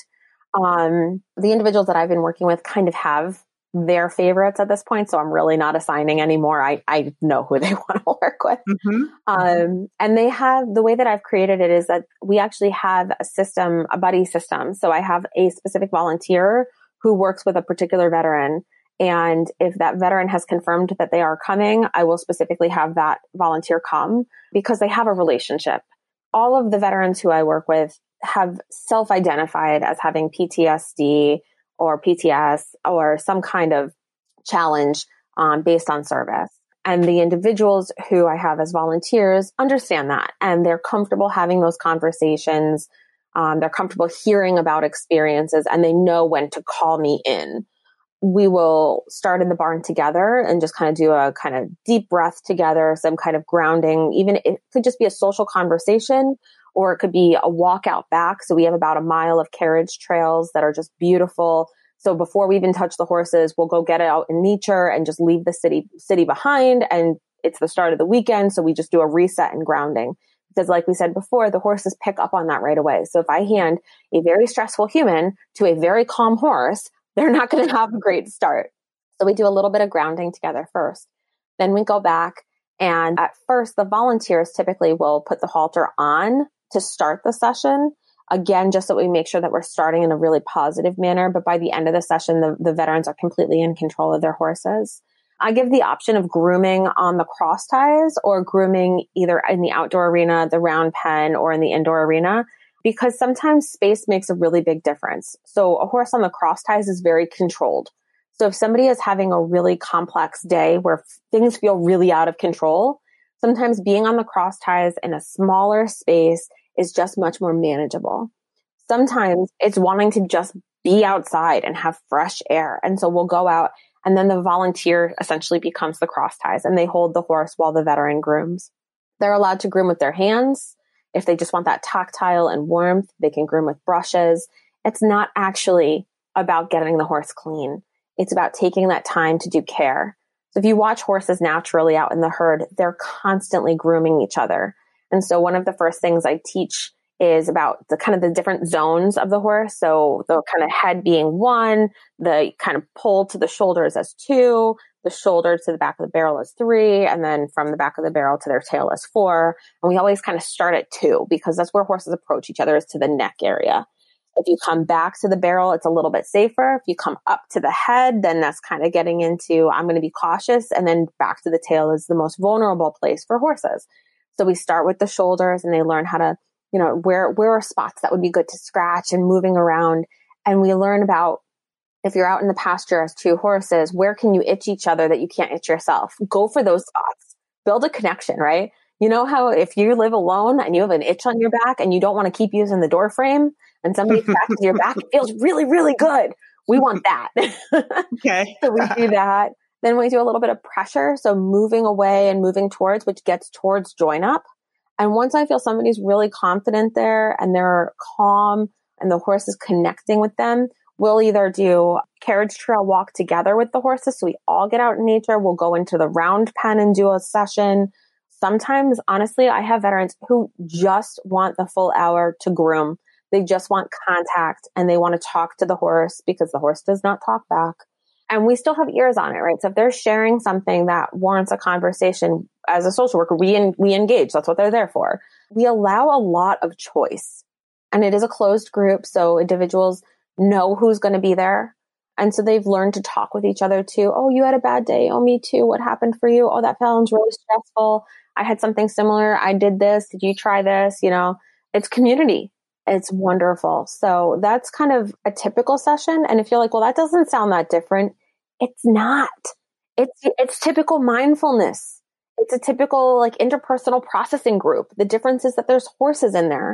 Um, the individuals that I've been working with kind of have their favorites at this point, so I'm really not assigning anymore. I, I know who they want to work with. Mm-hmm. Um, and they have, the way that I've created it is that we actually have a system, a buddy system. So I have a specific volunteer who works with a particular veteran. And if that veteran has confirmed that they are coming, I will specifically have that volunteer come because they have a relationship. All of the veterans who I work with have self-identified as having P T S D or P T S or some kind of challenge um, based on service. And the individuals who I have as volunteers understand that, and they're comfortable having those conversations. Um, they're comfortable hearing about experiences, and they know when to call me in. We will start in the barn together and just kind of do a kind of deep breath together, some kind of grounding. Even it could just be a social conversation, or it could be a walk out back. So we have about a mile of carriage trails that are just beautiful. So before we even touch the horses, we'll go get out in nature and just leave the city city behind. And it's the start of the weekend. So we just do a reset and grounding. Because like we said before, the horses pick up on that right away. So if I hand a very stressful human to a very calm horse, they're not going to have a great start. So we do a little bit of grounding together first. Then we go back, and at first the volunteers typically will put the halter on to start the session. Again, just so we make sure that we're starting in a really positive manner. But by the end of the session, the, the veterans are completely in control of their horses. I give the option of grooming on the cross ties or grooming either in the outdoor arena, the round pen, or in the indoor arena, because sometimes space makes a really big difference. So a horse on the cross ties is very controlled. So if somebody is having a really complex day where things feel really out of control, sometimes being on the cross ties in a smaller space is just much more manageable. Sometimes it's wanting to just be outside and have fresh air. And so we'll go out, and then the volunteer essentially becomes the cross ties, and they hold the horse while the veteran grooms. They're allowed to groom with their hands. If they just want that tactile and warmth, they can groom with brushes. It's not actually about getting the horse clean. It's about taking that time to do care. So if you watch horses naturally out in the herd, they're constantly grooming each other. And so one of the first things I teach is about the kind of the different zones of the horse. So the kind of head being one, the kind of pull to the shoulders as two, the shoulder to the back of the barrel as three, and then from the back of the barrel to their tail as four. And we always kind of start at two because that's where horses approach each other, is to the neck area. If you come back to the barrel, it's a little bit safer. If you come up to the head, then that's kind of getting into, I'm going to be cautious. And then back to the tail is the most vulnerable place for horses. So we start with the shoulders, and they learn how to, you know, where, where are spots that would be good to scratch and moving around. And we learn about, if you're out in the pasture as two horses, where can you itch each other that you can't itch yourself? Go for those spots. Build a connection, right? You know how if you live alone and you have an itch on your back and you don't want to keep using the door frame and somebody scratches your back, it feels really, really good. We want that. Okay. So we do that. Then we do a little bit of pressure. So moving away and moving towards, which gets towards join up. And once I feel somebody's really confident there and they're calm and the horse is connecting with them, we'll either do carriage trail walk together with the horses. So we all get out in nature. We'll go into the round pen and do a session. Sometimes, honestly, I have veterans who just want the full hour to groom. They just want contact and they want to talk to the horse because the horse does not talk back. And we still have ears on it, right? So if they're sharing something that warrants a conversation, as a social worker, we, en- we engage. That's what they're there for. We allow a lot of choice. And it is a closed group, so individuals know who's going to be there. And so they've learned to talk with each other too. Oh, you had a bad day. Oh, me too. What happened for you? Oh, that sounds really stressful. I had something similar. I did this. Did you try this? You know, it's community. It's wonderful. So that's kind of a typical session. And if you're like, well, that doesn't sound that different, it's not. It's, it's typical mindfulness. It's a typical like interpersonal processing group. The difference is that there's horses in there.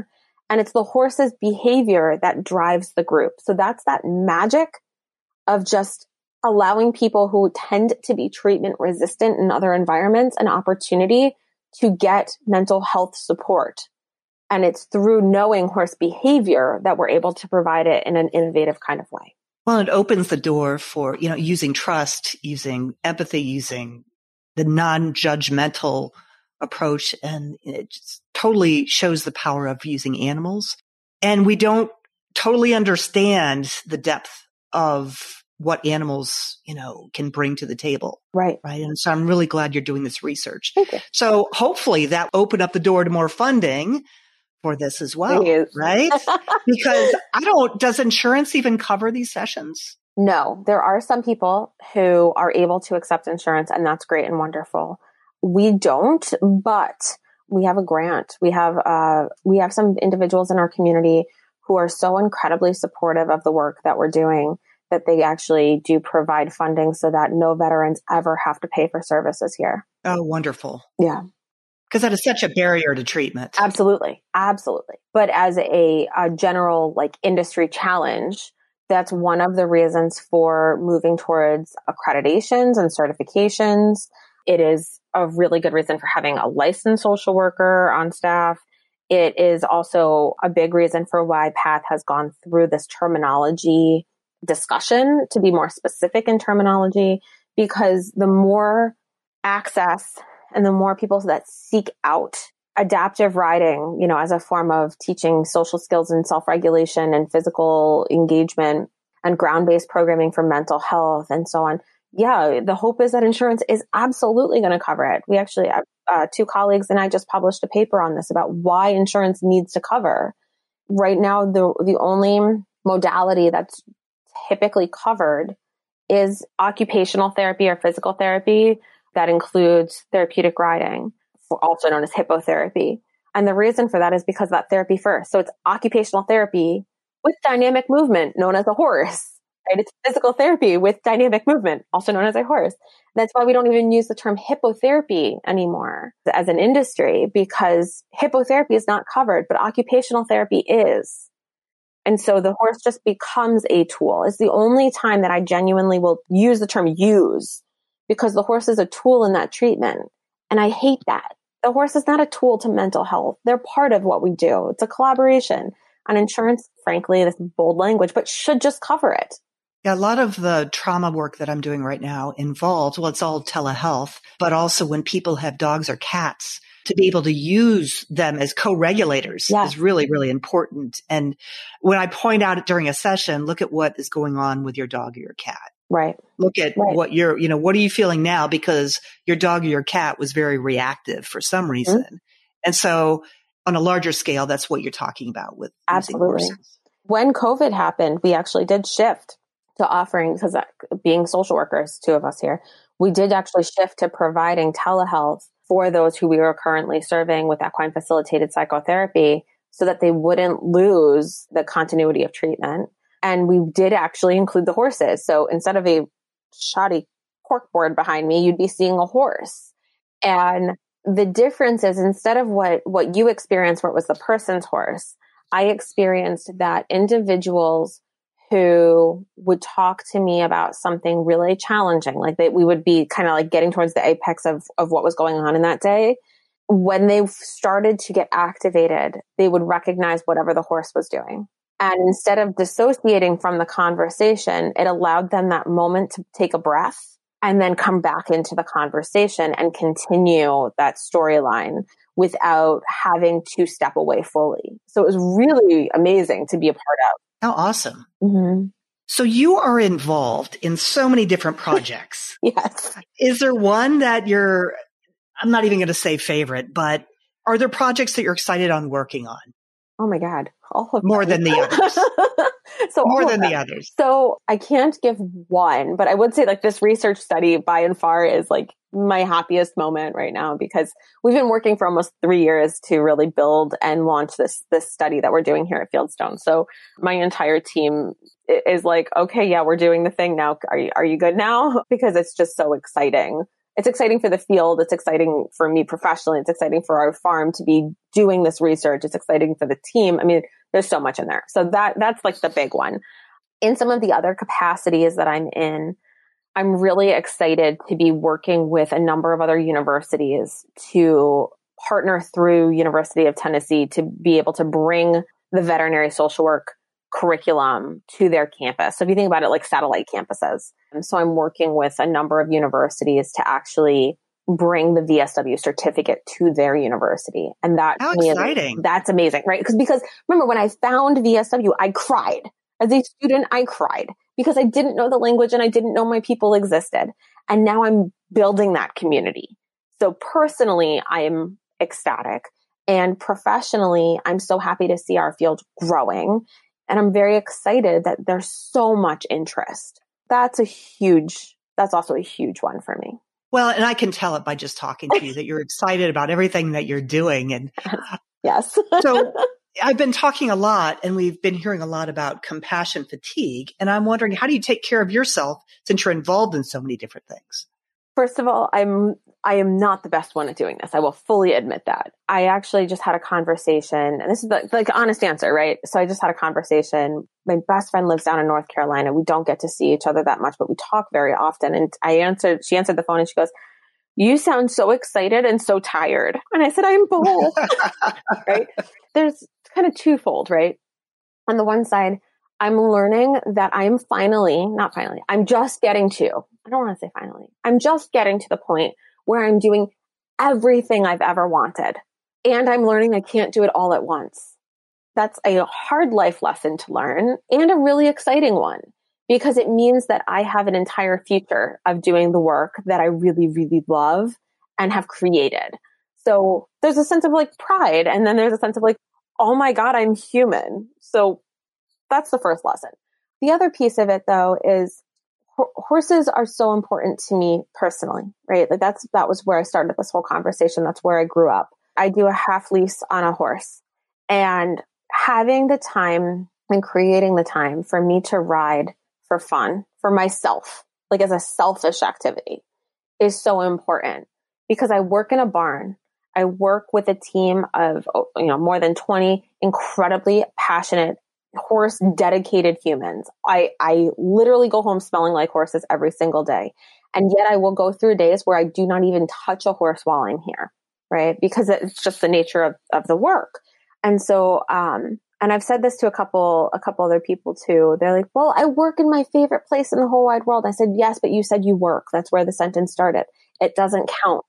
And it's the horse's behavior that drives the group. So that's that magic of just allowing people who tend to be treatment resistant in other environments an opportunity to get mental health support. And it's through knowing horse behavior that we're able to provide it in an innovative kind of way. Well, it opens the door for, you know, using trust, using empathy, using the non-judgmental approach. And it just totally shows the power of using animals. And we don't totally understand the depth of what animals, you know, can bring to the table. Right. Right. And so I'm really glad you're doing this research. Thank you. So hopefully that opened up the door to more funding for this as well. Please. Right. Because I don't, does insurance even cover these sessions? No, there are some people who are able to accept insurance, and that's great and wonderful. We don't, but we have a grant. We have, uh, we have some individuals in our community who are so incredibly supportive of the work that we're doing that they actually do provide funding so that no veterans ever have to pay for services here. Oh, wonderful. Yeah. Because that is such a barrier to treatment. Absolutely. Absolutely. But as a, a general like industry challenge, that's one of the reasons for moving towards accreditations and certifications. It is a really good reason for having a licensed social worker on staff. It is also a big reason for why PATH has gone through this terminology discussion to be more specific in terminology, because the more access and the more people that seek out adaptive riding, you know, as a form of teaching social skills and self-regulation and physical engagement and ground-based programming for mental health and so on. Yeah, the hope is that insurance is absolutely going to cover it. We actually, uh, two colleagues and I just published a paper on this about why insurance needs to cover. Right now, the the only modality that's typically covered is occupational therapy or physical therapy that includes therapeutic riding, also known as hippotherapy. And the reason for that is because of that therapy first. So it's occupational therapy with dynamic movement, known as a horse. Right? It's physical therapy with dynamic movement, also known as a horse. That's why we don't even use the term hippotherapy anymore as an industry, because hippotherapy is not covered, but occupational therapy is. And so the horse just becomes a tool. It's the only time that I genuinely will use the term use, because the horse is a tool in that treatment. And I hate that. The horse is not a tool to mental health. They're part of what we do. It's a collaboration. And insurance, frankly, this bold language, but should just cover it. Yeah, a lot of the trauma work that I'm doing right now involves, well, it's all telehealth, but also when people have dogs or cats, to be able to use them as co-regulators yeah. is really, really important. And when I point out during a session, look at what is going on with your dog or your cat. Right. Look at right. what you're, you know, what are you feeling now? Because your dog or your cat was very reactive for some reason. Mm-hmm. And so on a larger scale, that's what you're talking about with Absolutely. When COVID happened, we actually did shift to offering, because being social workers, two of us here, we did actually shift to providing telehealth for those who we were currently serving with equine facilitated psychotherapy so that they wouldn't lose the continuity of treatment. And we did actually include the horses. So instead of a shoddy corkboard behind me, you'd be seeing a horse. And the difference is, instead of what, what you experienced where it was the person's horse, I experienced that individuals who would talk to me about something really challenging, like they, we would be kind of like getting towards the apex of, of what was going on in that day. When they started to get activated, they would recognize whatever the horse was doing. And instead of dissociating from the conversation, it allowed them that moment to take a breath and then come back into the conversation and continue that storyline without having to step away fully. So it was really amazing to be a part of. How awesome. Mm-hmm. So you are involved in so many different projects. Yes. Is there one that you're, I'm not even going to say favorite, but are there projects that you're excited on working on? Oh my God. All of More them. than the others. so More than them. the others. So I can't give one, but I would say like this research study by and far is like my happiest moment right now, because we've been working for almost three years to really build and launch this, this study that we're doing here at Fieldstone. So my entire team is like, okay, yeah, we're doing the thing now. Are you, are you good now? Because it's just so exciting it's exciting for the field. It's exciting for me professionally. It's exciting for our farm to be doing this research. It's exciting for the team. I mean, there's so much in there. So that, that's like the big one. In some of the other capacities that I'm in, I'm really excited to be working with a number of other universities to partner through University of Tennessee to be able to bring the veterinary social work curriculum to their campus. So if you think about it like satellite campuses. And so I'm working with a number of universities to actually bring the V S W certificate to their university. And that, how exciting. That's amazing, right? Because, because remember when I found V S W, I cried. As a student, I cried because I didn't know the language and I didn't know my people existed. And now I'm building that community. So personally, I'm ecstatic. And professionally, I'm so happy to see our field growing. And I'm very excited that there's so much interest. That's a huge, that's also a huge one for me. Well, and I can tell it by just talking to you that you're excited about everything that you're doing. And yes. So I've been talking a lot and we've been hearing a lot about compassion fatigue. And I'm wondering, how do you take care of yourself since you're involved in so many different things? First of all, I'm, I am not the best one at doing this. I will fully admit that. I actually just had a conversation, and this is the, like honest answer, right? So I just had a conversation. My best friend lives down in North Carolina. We don't get to see each other that much, but we talk very often. And I answered, she answered the phone and she goes, "You sound so excited and so tired." And I said, "I'm both." Right? There's kind of twofold, right? On the one side, I'm learning that I'm finally, not finally, I'm just getting to, I don't want to say finally, I'm just getting to the point where I'm doing everything I've ever wanted. And I'm learning I can't do it all at once. That's a hard life lesson to learn and a really exciting one, because it means that I have an entire future of doing the work that I really, really love and have created. So there's a sense of like pride. And then there's a sense of like, oh my God, I'm human. So that's the first lesson. The other piece of it though is ho- horses are so important to me personally, right? Like that's, that was where I started this whole conversation. That's where I grew up. I do a half lease on a horse, and having the time and creating the time for me to ride for fun, for myself, like as a selfish activity, is so important, because I work in a barn. I work with a team of, you know, more than twenty incredibly passionate, horse dedicated humans. I, I literally go home smelling like horses every single day. And yet I will go through days where I do not even touch a horse while I'm here, right? Because it's just the nature of, of the work. And so, um, and I've said this to a couple, a couple other people too. They're like, "Well, I work in my favorite place in the whole wide world." I said, "Yes, but you said you work." That's where the sentence started. It doesn't count.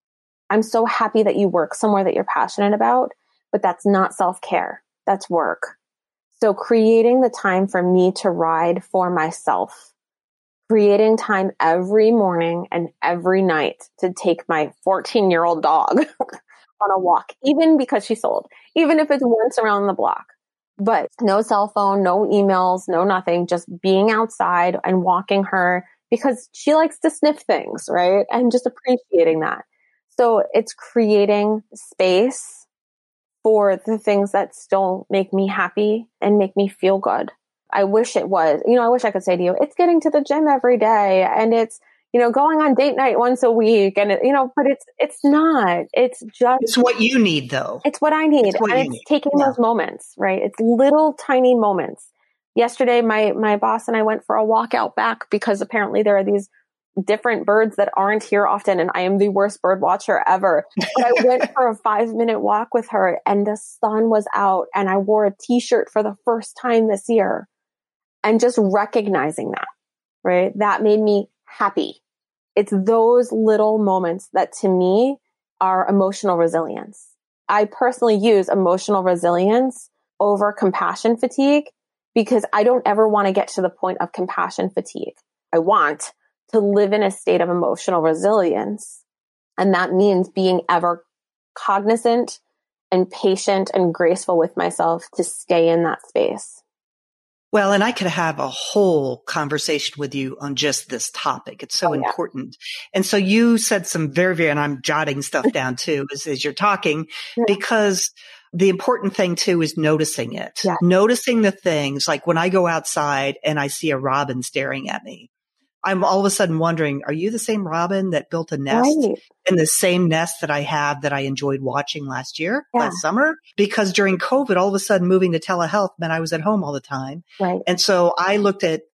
I'm so happy that you work somewhere that you're passionate about, but that's not self-care. That's work. So creating the time for me to ride for myself, creating time every morning and every night to take my fourteen year old dog on a walk, even because she's old, even if it's once around the block, but no cell phone, no emails, no nothing, just being outside and walking her because she likes to sniff things, right? And just appreciating that. So it's creating space for the things that still make me happy and make me feel good. I wish it was, you know, I wish I could say to you, it's getting to the gym every day and it's, you know, going on date night once a week and, it, you know, but it's, it's not, it's just. It's what you need though. It's what I need. It's what and you it's need. taking Yeah. those moments, right? It's little tiny moments. Yesterday, my, my boss and I went for a walk out back because apparently there are these different birds that aren't here often. And I am the worst bird watcher ever. But I went for a five minute walk with her and the sun was out and I wore a t-shirt for the first time this year. And just recognizing that, right? That made me happy. It's those little moments that to me are emotional resilience. I personally use emotional resilience over compassion fatigue because I don't ever want to get to the point of compassion fatigue. I want to live in a state of emotional resilience. And that means being ever cognizant and patient and graceful with myself to stay in that space. Well, and I could have a whole conversation with you on just this topic. It's so oh, yeah. important. And so you said some very, very, and I'm jotting stuff down too as, as you're talking, yeah. because the important thing too is noticing it, yeah. noticing the things like when I go outside and I see a robin staring at me, I'm all of a sudden wondering, are you the same robin that built a nest Right. in the same nest that I have that I enjoyed watching last year, Yeah. last summer? Because during COVID, all of a sudden moving to telehealth meant I was at home all the time. Right. And so I looked at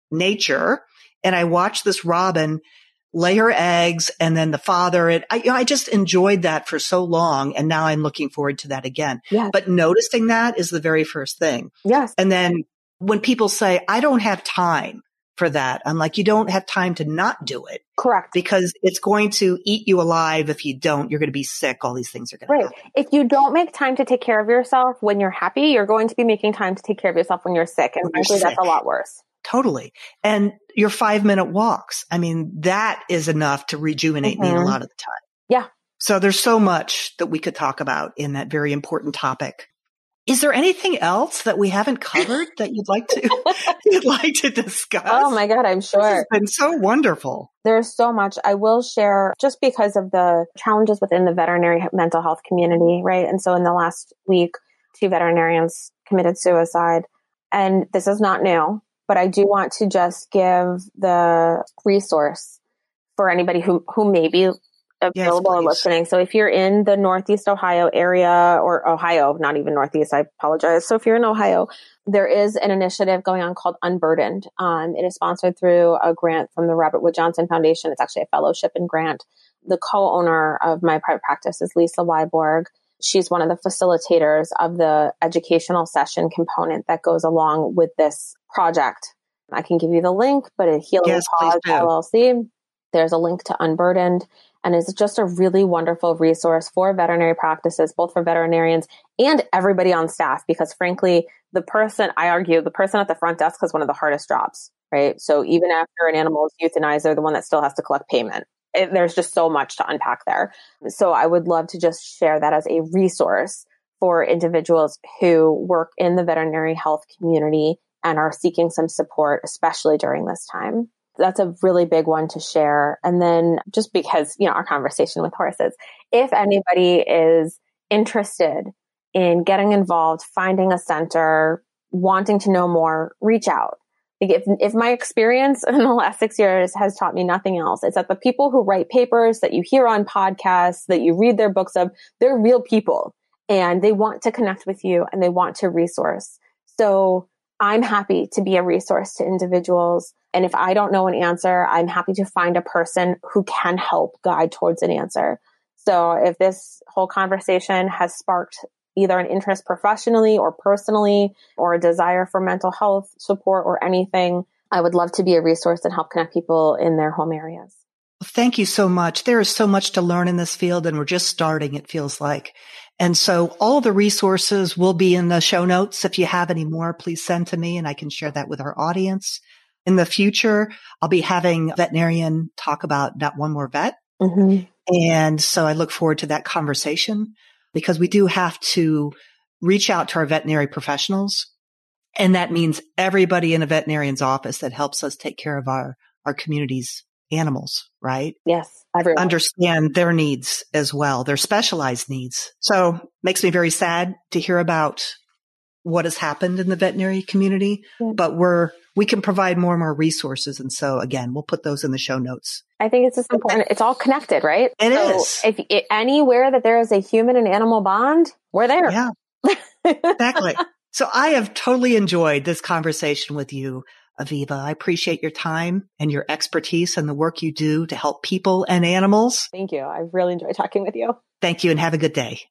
nature and I watched this robin lay her eggs and then the father. And I, you know, I just enjoyed that for so long. And now I'm looking forward to that again. Yes. But noticing that is the very first thing. Yes. And then when people say, I don't have time for that, I'm like, you don't have time to not do it. Correct. Because it's going to eat you alive. If you don't, you're going to be sick. All these things are going right. to happen. If you don't make time to take care of yourself when you're happy, you're going to be making time to take care of yourself when you're sick. And When frankly, you're that's sick. a lot worse. Totally. And your five minute walks. I mean, that is enough to rejuvenate Mm-hmm. me a lot of the time. Yeah. So there's so much that we could talk about in that very important topic. Is there anything else that we haven't covered that you'd like to, you'd like to discuss? Oh my God, I'm sure. This has been so wonderful. There's so much. I will share just because of the challenges within the veterinary mental health community, right? And so in the last week, two veterinarians committed suicide. And this is not new, but I do want to just give the resource for anybody who, who may be available or listening. So if you're in the Northeast Ohio area, or Ohio, not even Northeast, I apologize. So if you're in Ohio, there is an initiative going on called Unburdened. Um, it is sponsored through a grant from the Robert Wood Johnson Foundation. It's actually a fellowship and grant. The co-owner of my private practice is Lisa Weiborg. She's one of the facilitators of the educational session component that goes along with this project. I can give you the link, but at Healing Yes, Cause please do. L L C, there's a link to Unburdened. And it's just a really wonderful resource for veterinary practices, both for veterinarians and everybody on staff. Because frankly, the person, I argue, the person at the front desk has one of the hardest jobs, right? So even after an animal is euthanized, they're the one that still has to collect payment. It, there's just so much to unpack there. So I would love to just share that as a resource for individuals who work in the veterinary health community and are seeking some support, especially during this time. That's a really big one to share. And then just because, you know, our conversation with horses, if anybody is interested in getting involved, finding a center, wanting to know more, reach out. Like if, if my experience in the last six years has taught me nothing else, it's that the people who write papers that you hear on podcasts, that you read their books of, they're real people and they want to connect with you and they want to resource. So I'm happy to be a resource to individuals. And if I don't know an answer, I'm happy to find a person who can help guide towards an answer. So if this whole conversation has sparked either an interest professionally or personally, or a desire for mental health support or anything, I would love to be a resource and help connect people in their home areas. Thank you so much. There is so much to learn in this field and we're just starting, it feels like. And so all the resources will be in the show notes. If you have any more, please send to me and I can share that with our audience. In the future, I'll be having a veterinarian talk about Not One More Vet. Mm-hmm. And so I look forward to that conversation because we do have to reach out to our veterinary professionals. And that means everybody in a veterinarian's office that helps us take care of our, our community's animals, right? Yes. Everyone. Understand their needs as well, their specialized needs. So makes me very sad to hear about what has happened in the veterinary community, yeah. but we're, we can provide more and more resources. And so again, we'll put those in the show notes. I think it's just important. It's all connected, right? It so is. If it, anywhere that there is a human and animal bond, we're there. Yeah, exactly. So I have totally enjoyed this conversation with you, Aviva. I appreciate your time and your expertise and the work you do to help people and animals. Thank you. I really enjoyed talking with you. Thank you and have a good day.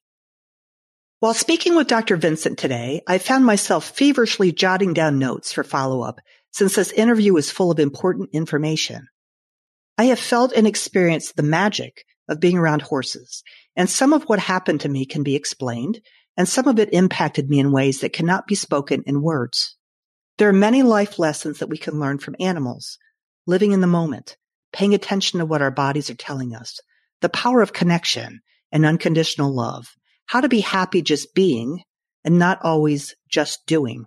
While speaking with Doctor Vincent today, I found myself feverishly jotting down notes for follow-up since this interview is full of important information. I have felt and experienced the magic of being around horses, and some of what happened to me can be explained, and some of it impacted me in ways that cannot be spoken in words. There are many life lessons that we can learn from animals, living in the moment, paying attention to what our bodies are telling us, the power of connection and unconditional love, how to be happy just being and not always just doing.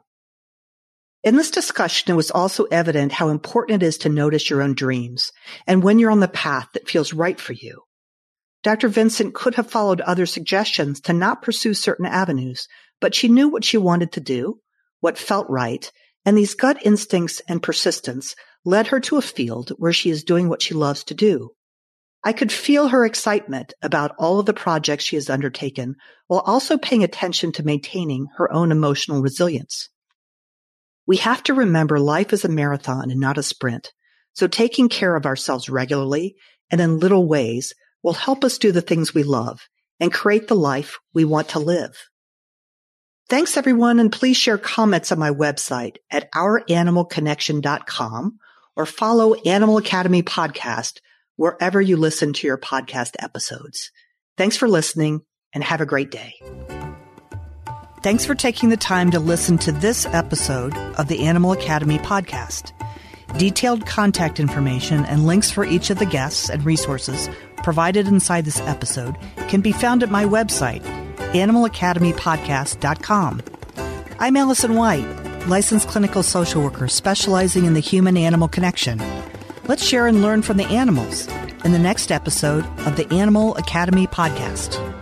In this discussion, it was also evident how important it is to notice your own dreams and when you're on the path that feels right for you. Doctor Vincent could have followed other suggestions to not pursue certain avenues, but she knew what she wanted to do, what felt right, And these gut instincts and persistence led her to a field where she is doing what she loves to do. I could feel her excitement about all of the projects she has undertaken while also paying attention to maintaining her own emotional resilience. We have to remember life is a marathon and not a sprint, so taking care of ourselves regularly and in little ways will help us do the things we love and create the life we want to live. Thanks, everyone, and please share comments on my website at our animal connection dot com or follow Animal Academy Podcast wherever you listen to your podcast episodes. Thanks for listening and have a great day. Thanks for taking the time to listen to this episode of the Animal Academy Podcast. Detailed contact information and links for each of the guests and resources provided inside this episode can be found at my website, animal academy podcast dot com. I'm Allison White, licensed clinical social worker specializing in the human-animal connection. Let's share and learn from the animals in the next episode of the Animal Academy Podcast.